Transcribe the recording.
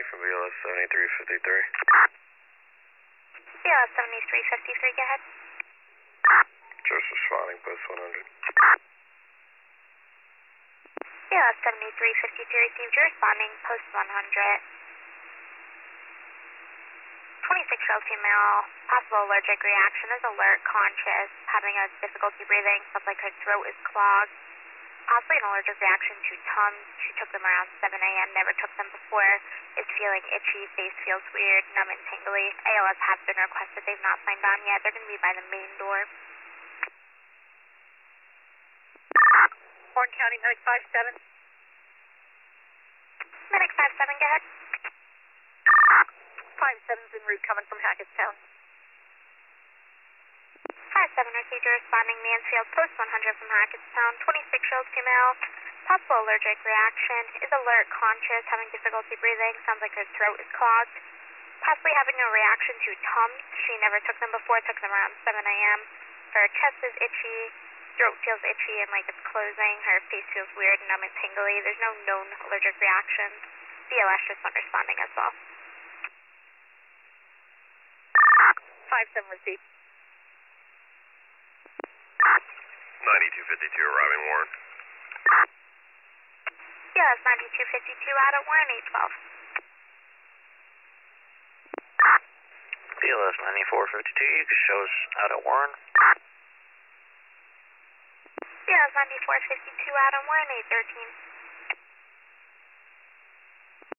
from BLS 7353. BLS 7353, go ahead. Just responding, post 100. BLS 7353 received, you're responding, post 100. 26-year-old female, possible allergic reaction, is alert, conscious, having a difficulty breathing, sounds like her throat is clogged. Possibly an allergic reaction to Tums. She took them around 7 a.m., never took them before, is feeling itchy, face feels weird, numb and tingly. ALS has been requested, they've not signed on yet, they're going to be by the main door. Horn County, Medic 57. Medic 57, go ahead. 57's en route coming from Hackettstown. 57 received, you're responding, Mansfield, post 100 from Hackettstown. 26-year-old female, possible allergic reaction, is alert, conscious, having difficulty breathing, sounds like her throat is clogged. Possibly having a reaction to Tums. She never took them before, took them around 7 a.m. Her chest is itchy, throat feels itchy and like it's closing, her face feels weird, numb and tingly. There's no known allergic reactions. BLS just not responding as well. 57 received. 9252 arriving, Warren. BLS 9252 out at Warren 812. BLS 9452, you can show us out at Warren. BLS 9452 out at Warren 813.